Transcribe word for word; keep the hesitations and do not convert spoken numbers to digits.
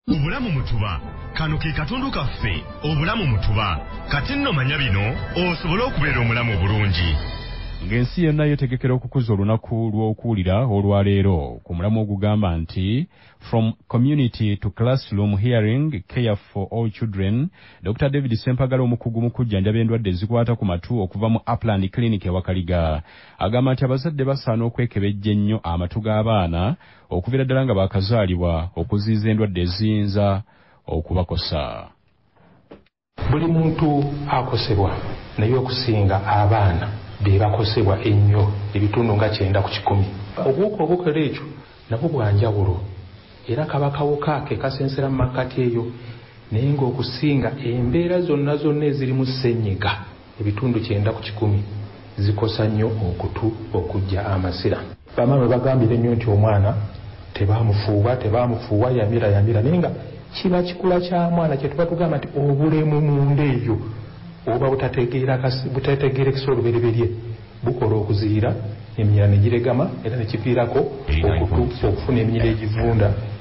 Obulamu mutuba kano ke katundu kaffe obulamu mutuba kati nno manya bino osobole okubeera omulamu obulungi. Ng'ensi yonna yeetegekera okukuza olunaku lw'okuwulira olwaleero ku mulamu ogugamba nti From Community to Classroom Hearing Care for All Children, Doctor David Sempagala omukugu mu kujjanjaba endwadde ezikwata ku matu okuva mu Upland Clinic e Wakaliga agamba nti abazadde basaana okwekebejja ennyo amatu g'abaana okuviira ddala nga baakazaalibwa okuziyiza endwadde eziyinza okubakosa. Buli muntu akosebwa naye okusinga abaana be bakosebwa ennyo ebitundu nga kyenda ku kikumi. Obuwuka obukola ekyo nabwo bwanjawulo era kabakawuka ke kasensera mu makkati eyo naye ng'okusinga embeera zonna zonna ezirimu ssenyiga ebitundu kyenda ku kikumi zikosa nnyo okutu okujja amasira. Bamaama bagambira ennyo nti omwana tebaamufuuwa tebaamufuuwa yamira yamira naye nga kiba kikula kya mwana kye tuba tugamba nti obulemu munda eyo oba butategeerekesa olubereberye bukola okuziyira eminyira ne giregama era ne kiviirako okutu okufuna eminyira egivunda